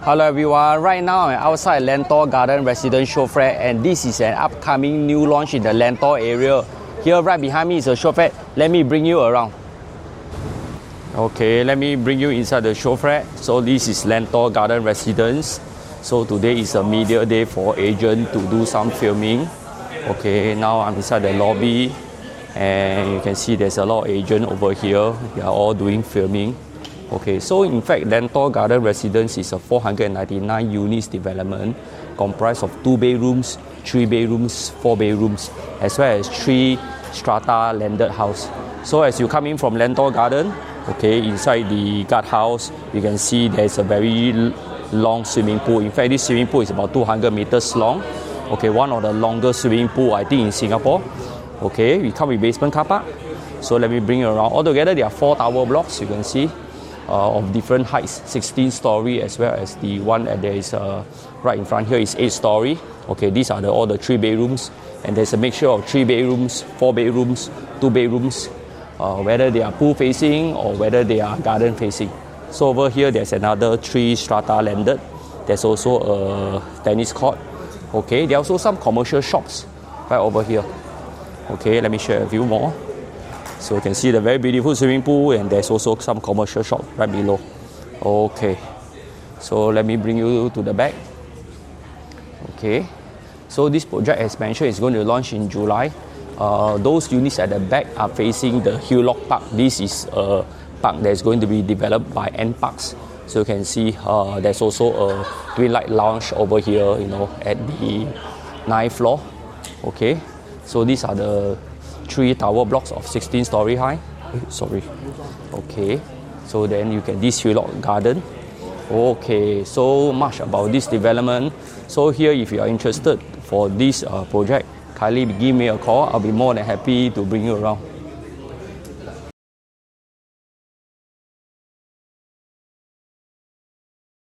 Hello everyone, right now I'm outside Lentor Garden Residential Flat and this is an upcoming new launch in the Lentor area. Here right behind me is a show flat. Let me bring you around. Okay, let me bring you inside the show flat. So this is Lentor Garden Residence. So today is a media day for agent to do some filming. Okay, now I'm inside the lobby and you can see there's a lot of agents over here. They are all doing filming. Okay, so in fact, Lentor Garden Residence is a 499 units development comprised of 2 bedrooms, 3 bedrooms, 4 bedrooms, as well as 3 strata landed house. So as you come in from Lentor Garden, okay, inside the guardhouse, you can see there's a very long swimming pool. In fact, this swimming pool is about 200 meters long. Okay, one of the longest swimming pool I think in Singapore. Okay, we come with basement car park. So let me bring you around. Altogether, there are 4 tower blocks, you can see. Of different heights, 16 story, as well as the one that there is right in front here is 8 story. Okay, these are all the 3 bedrooms, and there's a mixture of 3 bedrooms, 4 bedrooms, 2 bedrooms, whether they are pool facing or whether they are garden facing. So over here there's another 3 strata landed. There's also a tennis court. Okay, there are also some commercial shops right over here. Okay, let me share a few more. So you can see the very beautiful swimming pool, and there's also some commercial shop right below. Okay, so let me bring you to the back. Okay, so this project, as mentioned, is going to launch in July. Those units at the back are facing the Hillock Park. This is a park that's going to be developed by NParks. So you can see there's also a twin light lounge over here, at the 9th floor. Okay, so these are the 3 tower blocks of 16 story high. Sorry. Okay, so then you can this Hillock Garden. Okay, so much about this development. So here, if you are interested for this project, kindly give me a call. I'll be more than happy to bring you around.